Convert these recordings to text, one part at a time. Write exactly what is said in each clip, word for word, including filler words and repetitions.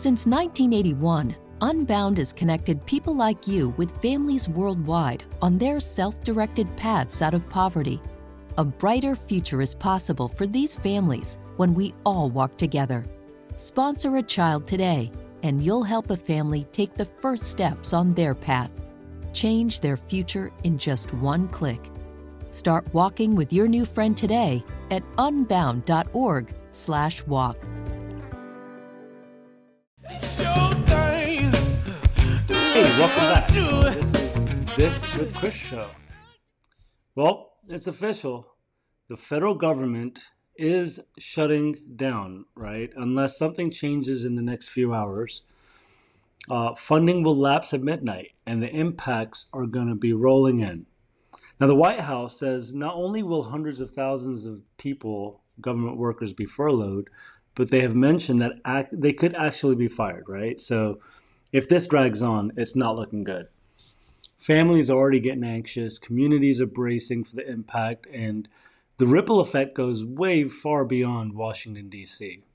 Since nineteen eighty-one, Unbound has connected people like you with families worldwide on their self-directed paths out of poverty. A brighter future is possible for these families when we all walk together. Sponsor a child today, and you'll help a family take the first steps on their path. Change their future in just one click. Start walking with your new friend today at unbound.org slash walk. Hey, welcome back. This is This with Chris show. Well, it's official. The federal government is shutting down, right? Unless something changes in the next few hours. Uh, funding will lapse at midnight, and the impacts are going to be rolling in. Now, the White House says not only will hundreds of thousands of people, government workers, be furloughed, but they have mentioned that act- they could actually be fired, right? So if this drags on, it's not looking good. Families are already getting anxious. Communities are bracing for the impact, and the ripple effect goes way far beyond Washington, D C.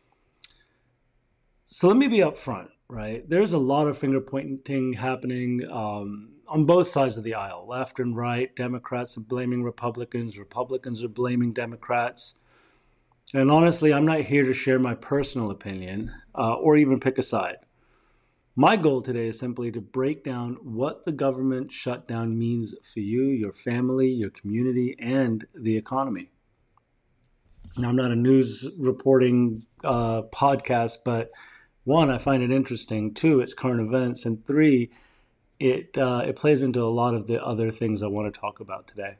So let me be upfront, right? There's a lot of finger pointing happening um, on both sides of the aisle, left and right. Democrats are blaming Republicans. Republicans are blaming Democrats. And honestly, I'm not here to share my personal opinion uh, or even pick a side. My goal today is simply to break down what the government shutdown means for you, your family, your community, and the economy. Now, I'm not a news reporting uh, podcast, but one, I find it interesting. Two, it's current events. And three, it uh, it plays into a lot of the other things I want to talk about today.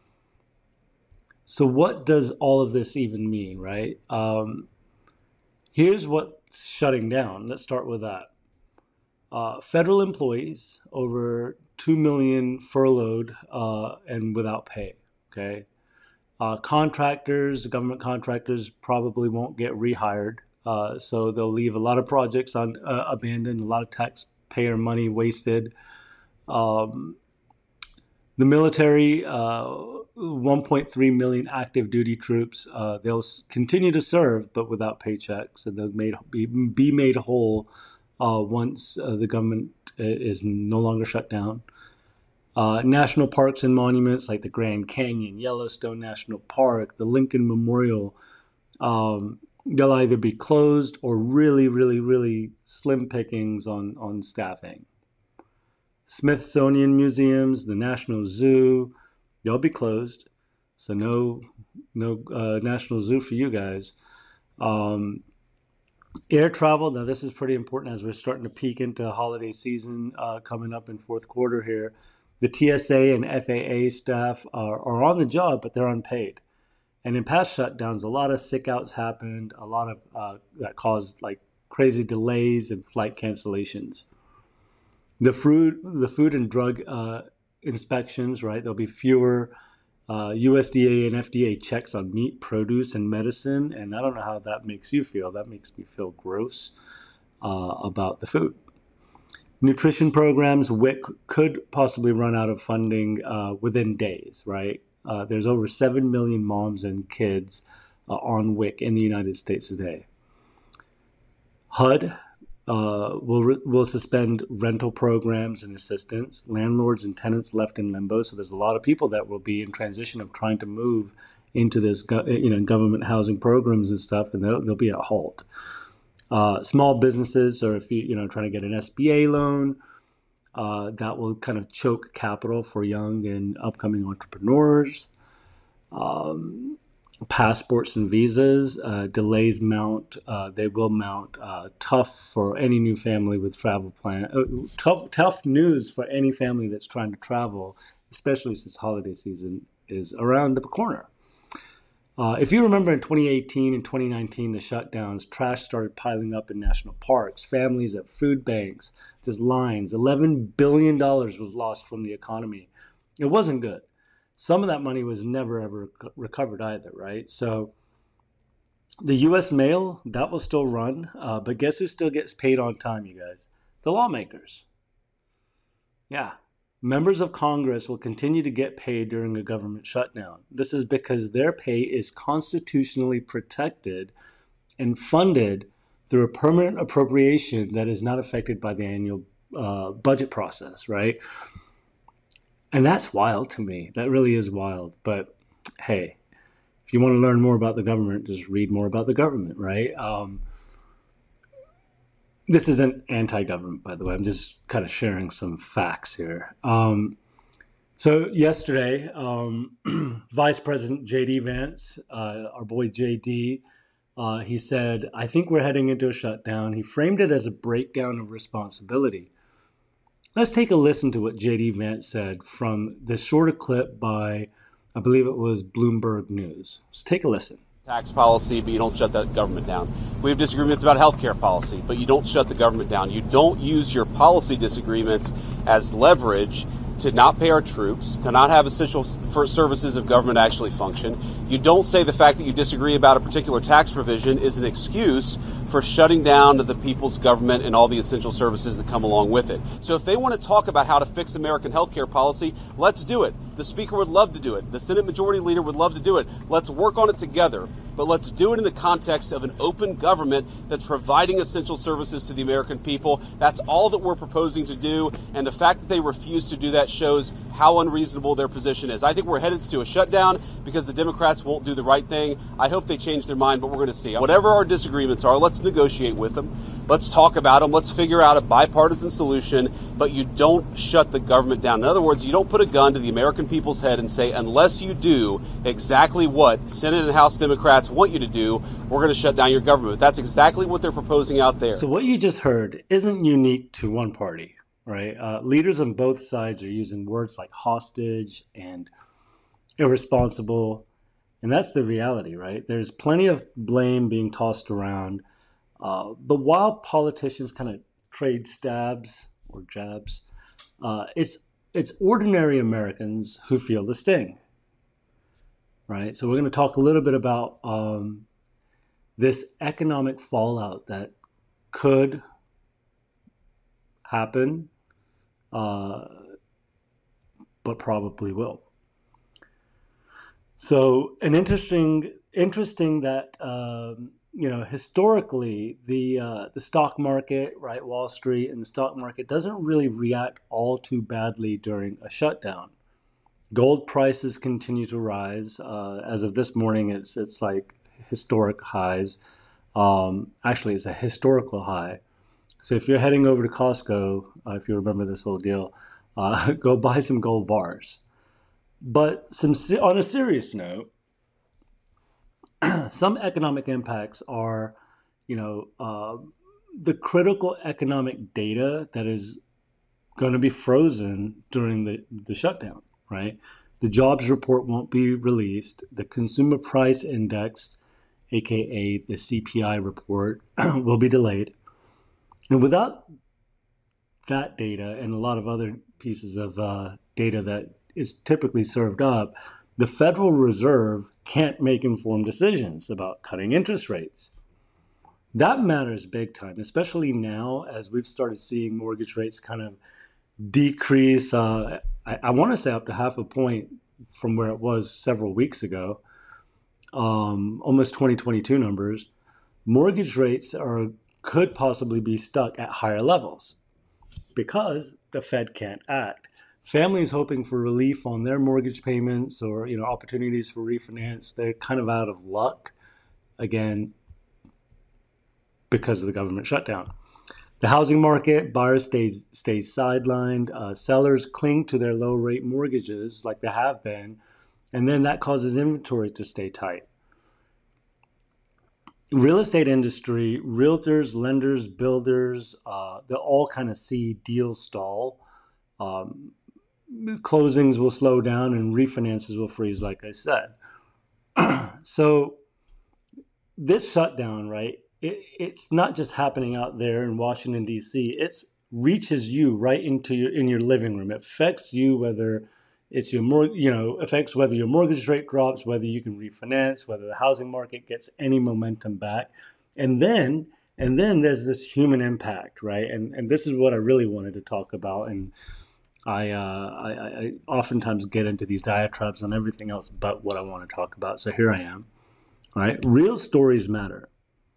So what does all of this even mean, right? Um, here's what's shutting down. Let's start with that. Uh, federal employees, over two million furloughed uh, and without pay, okay? Uh, contractors, government contractors probably won't get rehired, uh, so they'll leave a lot of projects on uh, abandoned, a lot of taxpayer money wasted. Um, the military, uh, one point three million active duty troops, uh, they'll continue to serve, but without paychecks, and they'll made, be, be made whole Uh, once uh, the government is no longer shut down. Uh, national parks and monuments like the Grand Canyon, Yellowstone National Park, the Lincoln Memorial, um, they'll either be closed or really, really, really slim pickings on, on staffing. Smithsonian museums, the National Zoo, they'll be closed. So no, no uh, National Zoo for you guys. Um, Air travel, now this is pretty important as we're starting to peak into holiday season uh, coming up in fourth quarter here. The T S A and F A A staff are, are on the job, but they're unpaid. And in past shutdowns, a lot of sick outs happened, a lot of uh, that caused like crazy delays and flight cancellations. The food, the food and drug uh, inspections, right? There'll be fewer Uh, U S D A and F D A checks on meat, produce, and medicine, and I don't know how that makes you feel. That makes me feel gross uh, about the food. Nutrition programs, W I C, could possibly run out of funding uh, within days, right? Uh, there's over seven million moms and kids uh, on W I C in the United States today. H U D Uh, will will suspend rental programs and assistance. Landlords and tenants left in limbo. So there's a lot of people that will be in transition of trying to move into this, you know, government housing programs and stuff, and they'll, they'll be at halt. Uh, small businesses, or if you you know trying to get an S B A loan, uh, that will kind of choke capital for young and upcoming entrepreneurs. Um, Passports and visas, uh, delays mount. Uh, they will mount. Uh, tough for any new family with travel plan. Uh, tough, tough news for any family that's trying to travel, especially since holiday season is around the corner. Uh, if you remember in twenty eighteen and twenty nineteen, the shutdowns, trash started piling up in national parks, families at food banks, just lines. eleven billion dollars was lost from the economy. It wasn't good. Some of that money was never, ever recovered either, right? So the U S mail, that will still run. Uh, but guess who still gets paid on time, you guys? The lawmakers. Yeah. Members of Congress will continue to get paid during a government shutdown. This is because their pay is constitutionally protected and funded through a permanent appropriation that is not affected by the annual uh, budget process, right? And that's wild to me. That really is wild. But hey, if you want to learn more about the government, just read more about the government, right? Um, this isn't anti-government, by the way. I'm just kind of sharing some facts here. Um, so yesterday, um, Vice President J D Vance, uh, our boy J D, uh, he said, I think we're heading into a shutdown. He framed it as a breakdown of responsibility. Let's take a listen to what J D Vance said from this shorter clip by, I believe it was Bloomberg News. Let's take a listen. Tax policy, but you don't shut that government down. We have disagreements about healthcare policy, but you don't shut the government down. You don't use your policy disagreements as leverage to not pay our troops, to not have essential services of government actually function. You don't say the fact that you disagree about a particular tax provision is an excuse for shutting down the people's government and all the essential services that come along with it. So if they want to talk about how to fix American healthcare policy, let's do it. The Speaker would love to do it. The Senate Majority Leader would love to do it. Let's work on it together. But let's do it in the context of an open government that's providing essential services to the American people. That's all that we're proposing to do. And the fact that they refuse to do that shows how unreasonable their position is. I think we're headed to a shutdown because the Democrats won't do the right thing. I hope they change their mind, but we're going to see. Whatever our disagreements are, let's negotiate with them. Let's talk about them. Let's figure out a bipartisan solution, but you don't shut the government down. In other words, you don't put a gun to the American people's head and say, unless you do exactly what Senate and House Democrats want you to do, we're going to shut down your government. That's exactly what they're proposing out there. So what you just heard isn't unique to one party, right? Uh, leaders on both sides are using words like hostage and irresponsible, and that's the reality, right? There's plenty of blame being tossed around. Uh, but while politicians kind of trade stabs or jabs, uh, it's it's ordinary Americans who feel the sting, right? So we're going to talk a little bit about um, this economic fallout that could happen, uh, but probably will. So an interesting, interesting that. Um, You know, historically, the uh, the stock market, right, Wall Street and the stock market doesn't really react all too badly during a shutdown. Gold prices continue to rise. Uh, as of this morning, it's it's like historic highs. Um, actually, it's a historical high. So if you're heading over to Costco, uh, if you remember this whole deal, uh, go buy some gold bars. But some on a serious note, some economic impacts are, you know, uh, the critical economic data that is going to be frozen during the, the shutdown, right? The jobs report won't be released. The consumer price index, A K A the C P I report, will be delayed. And without that data and a lot of other pieces of uh, data that is typically served up, the Federal Reserve can't make informed decisions about cutting interest rates. That matters big time, especially now as we've started seeing mortgage rates kind of decrease. Uh, I, I want to say up to half a point from where it was several weeks ago, um, almost twenty twenty-two numbers. Mortgage rates are could possibly be stuck at higher levels because the Fed can't act. Families hoping for relief on their mortgage payments or, you know, opportunities for refinance, they're kind of out of luck, again, because of the government shutdown. The housing market, buyers stays stays sidelined. Uh, sellers cling to their low-rate mortgages like they have been, and then that causes inventory to stay tight. Real estate industry, realtors, lenders, builders, uh, they all kind of see deals stall. Um, Closings will slow down and refinances will freeze, like I said. So this shutdown, right, it, it's not just happening out there in Washington, D C. It reaches you right into your in your living room. It affects you, whether it's your mor- you know, affects whether your mortgage rate drops, whether you can refinance, whether the housing market gets any momentum back. And then and then there's this human impact, right? And and this is what I really wanted to talk about. And I, uh, I, I oftentimes get into these diatribes on everything else but what I want to talk about. So here I am. All right. Real stories matter.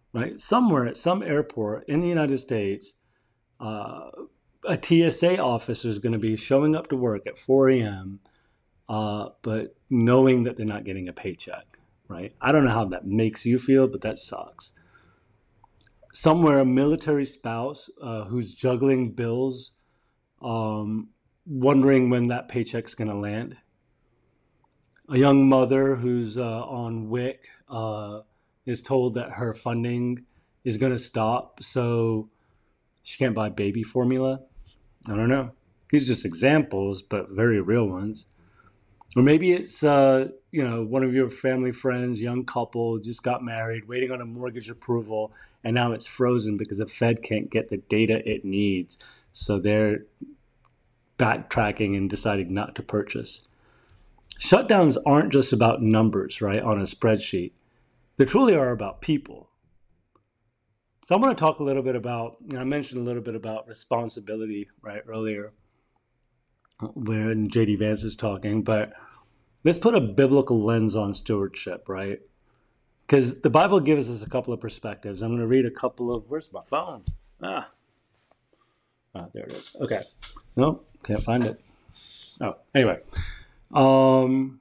right? Somewhere at some airport in the United States, uh, a T S A officer is going to be showing up to work at four a.m., uh, but knowing that they're not getting a paycheck, right? I don't know how that makes you feel, but that sucks. Somewhere, a military spouse uh, who's juggling bills, um, wondering when that paycheck's going to land. A young mother who's uh, on W I C uh, is told that her funding is going to stop, so she can't buy baby formula. I don't know. These are just examples, but very real ones. Or maybe it's, uh, you know, one of your family friends, young couple, just got married, waiting on a mortgage approval, and now it's frozen because the Fed can't get the data it needs. So they're backtracking and deciding not to purchase. Shutdowns aren't just about numbers, right, on a spreadsheet. They truly are about people. So I want to talk a little bit about, you know, I mentioned a little bit about responsibility, right, earlier when J D Vance is talking, but let's put a biblical lens on stewardship, right? Because the Bible gives us a couple of perspectives. I'm going to read a couple of, where's my phone? Ah, ah there it is. Okay. No, can't find it. Oh, anyway. Um,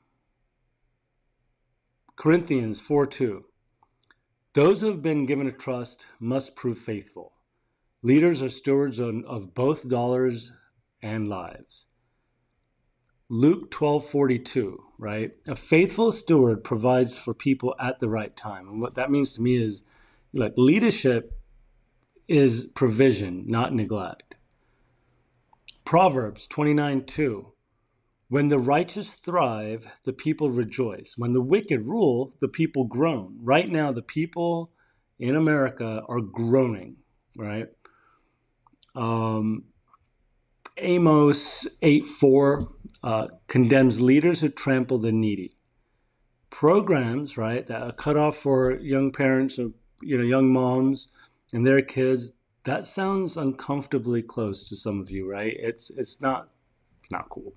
Corinthians four two. Those who have been given a trust must prove faithful. Leaders are stewards of, of both dollars and lives. Luke twelve forty-two, right? A faithful steward provides for people at the right time. And what that means to me is, like, leadership is provision, not neglect. Proverbs twenty-nine two. When the righteous thrive, the people rejoice. When the wicked rule, the people groan. Right now, the people in America are groaning, right? Um, Amos eight four uh, condemns leaders who trample the needy. Programs, right, that are cut off for young parents or, you know, young moms and their kids, that sounds uncomfortably close to some of you, right? It's it's not not cool.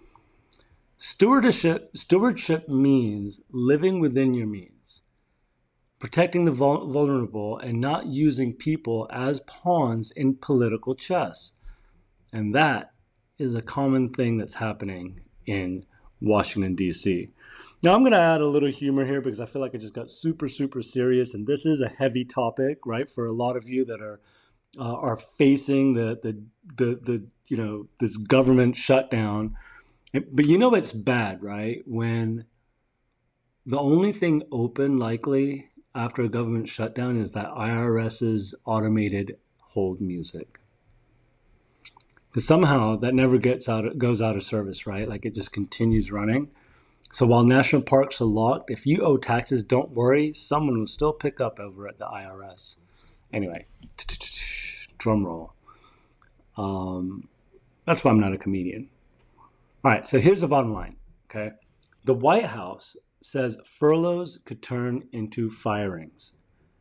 Stewardship, stewardship means living within your means, protecting the vul- vulnerable, and not using people as pawns in political chess. And that is a common thing that's happening in Washington, D C. Now, I'm going to add a little humor here because I feel like I just got super, super serious. And this is a heavy topic, right, for a lot of you that are uh, are facing the, the, the, the, you know, this government shutdown. But you know it's bad, right? When the only thing open likely after a government shutdown is that IRS's automated hold music. Because somehow that never gets out, goes out of service, right? Like it just continues running. So while national parks are locked, if you owe taxes, don't worry, someone will still pick up over at the I R S. Anyway, drum roll. Um, that's why I'm not a comedian. All right, so here's the bottom line, okay? The White House says furloughs could turn into firings.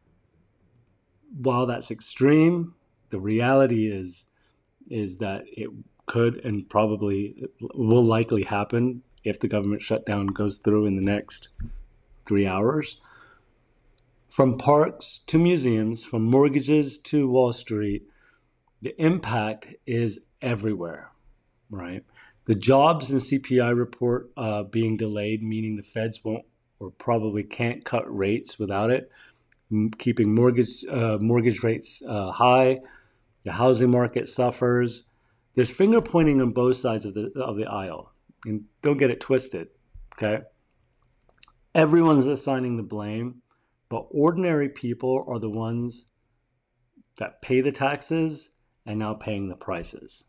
While that's extreme, the reality is, is that it could and probably will likely happen if the government shutdown goes through in the next three hours. From parks to museums, from mortgages to Wall Street, the impact is everywhere, right? The jobs and C P I report uh, being delayed, meaning the feds won't or probably can't cut rates without it, m- keeping mortgage uh, mortgage rates uh, high. The housing market suffers. There's finger pointing on both sides of the of the aisle, and don't get it twisted. Okay, everyone's assigning the blame, but ordinary people are the ones that pay the taxes and now paying the prices.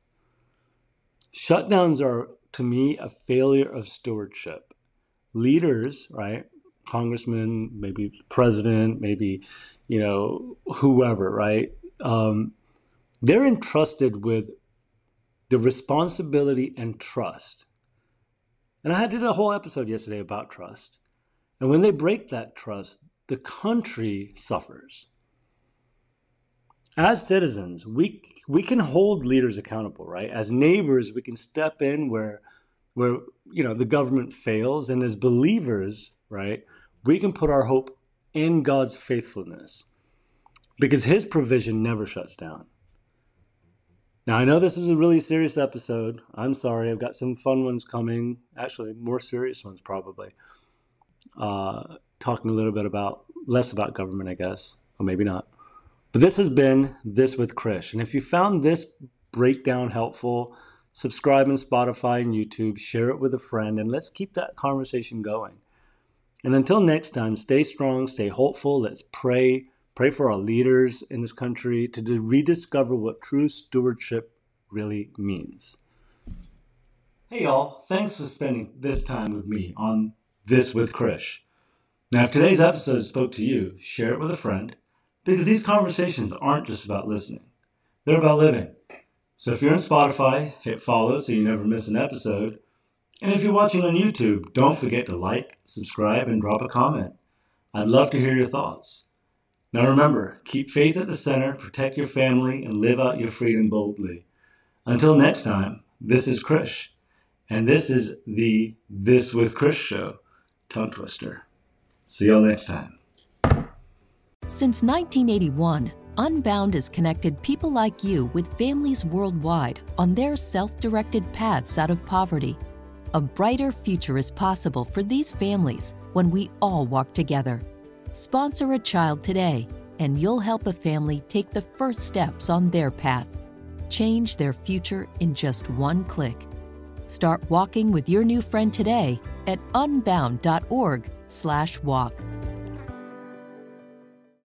Shutdowns are, to me, a failure of stewardship. Leaders, right, congressmen, maybe the president, maybe, you know, whoever, right, um, they're entrusted with the responsibility and trust. And I did a whole episode yesterday about trust. And when they break that trust, the country suffers. As citizens, we we can hold leaders accountable, right? As neighbors, we can step in where where you know the government fails, and as believers, right, we can put our hope in God's faithfulness. because his provision never shuts down. Now, I know this is a really serious episode. I'm sorry. I've got some fun ones coming. Actually, more serious ones probably. Uh, talking a little bit about, less about government, I guess. Or maybe not. But this has been This with Krish. And if you found this breakdown helpful, subscribe on Spotify and YouTube, share it with a friend, and let's keep that conversation going. And until next time, stay strong, stay hopeful. Let's pray. Pray for our leaders in this country to rediscover what true stewardship really means. Hey y'all, thanks for spending this time with me on This with Krish. Now, if today's episode spoke to you, share it with a friend, because these conversations aren't just about listening. They're about living. So if you're on Spotify, hit follow so you never miss an episode. And if you're watching on YouTube, don't forget to like, subscribe, and drop a comment. I'd love to hear your thoughts. Now remember, keep faith at the center, protect your family, and live out your freedom boldly. Until next time, this is Krish, and this is the This with Krish Show, Tongue Twister. See y'all next time. Since nineteen eighty-one, Unbound has connected people like you with families worldwide on their self-directed paths out of poverty. A brighter future is possible for these families when we all walk together. Sponsor a child today, and you'll help a family take the first steps on their path. Change their future in just one click. Start walking with your new friend today at unbound dot org slash walk.